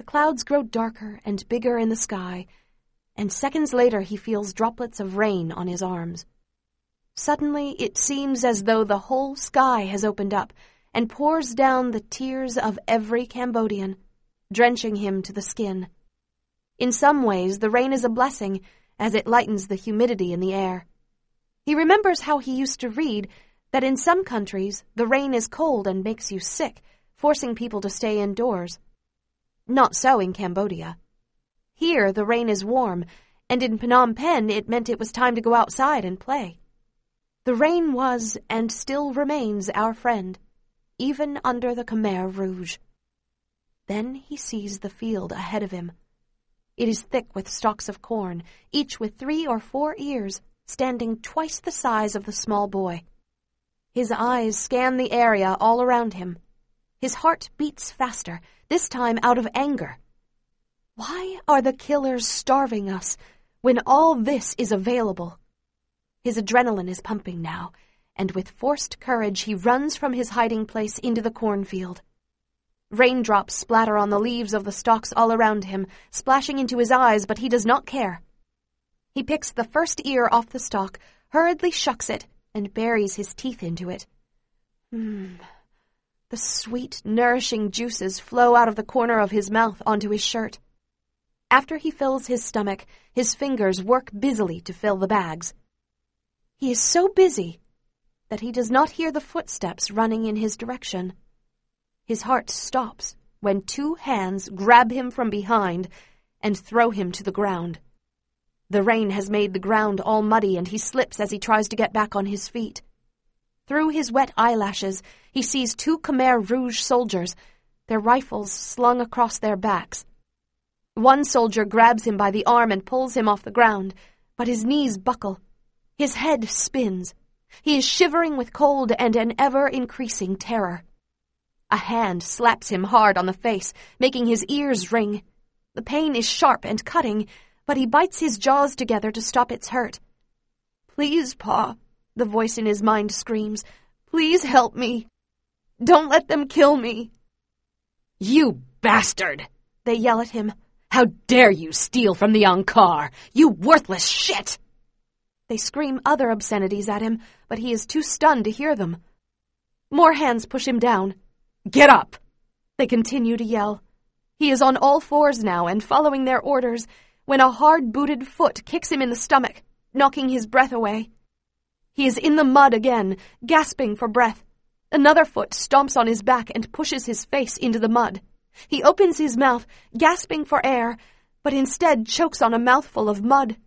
The clouds grow darker and bigger in the sky, and seconds later he feels droplets of rain on his arms. Suddenly it seems as though the whole sky has opened up and pours down the tears of every Cambodian, drenching him to the skin. In some ways, the rain is a blessing, as it lightens the humidity in the air. He remembers how he used to read that in some countries the rain is cold and makes you sick, forcing people to stay indoors. Not so in Cambodia. Here the rain is warm, and in Phnom Penh it meant it was time to go outside and play. The rain was, and still remains, our friend, even under the Khmer Rouge. Then he sees the field ahead of him. It is thick with stalks of corn, each with 3 or 4 ears, standing twice the size of the small boy. His eyes scan the area all around him. His heart beats faster, this time out of anger. Why are the killers starving us when all this is available? His adrenaline is pumping now, and with forced courage he runs from his hiding place into the cornfield. Raindrops splatter on the leaves of the stalks all around him, splashing into his eyes, but he does not care. He picks the first ear off the stalk, hurriedly shucks it, and buries his teeth into it. The sweet, nourishing juices flow out of the corner of his mouth onto his shirt. After he fills his stomach, his fingers work busily to fill the bags. He is so busy that he does not hear the footsteps running in his direction. His heart stops when 2 hands grab him from behind and throw him to the ground. The rain has made the ground all muddy, and he slips as he tries to get back on his feet. Through his wet eyelashes, he sees 2 Khmer Rouge soldiers, their rifles slung across their backs. One soldier grabs him by the arm and pulls him off the ground, but his knees buckle. His head spins. He is shivering with cold and an ever-increasing terror. A hand slaps him hard on the face, making his ears ring. The pain is sharp and cutting, but he bites his jaws together to stop its hurt. "Please, Pa," the voice in his mind screams. "Please help me. Don't let them kill me." "You bastard!" they yell at him. "How dare you steal from the Angkar, you worthless shit!" They scream other obscenities at him, but he is too stunned to hear them. More hands push him down. "Get up!" They continue to yell. He is on all fours now and following their orders when a hard-booted foot kicks him in the stomach, knocking his breath away. He is in the mud again, gasping for breath. Another foot stomps on his back and pushes his face into the mud. He opens his mouth, gasping for air, but instead chokes on a mouthful of mud.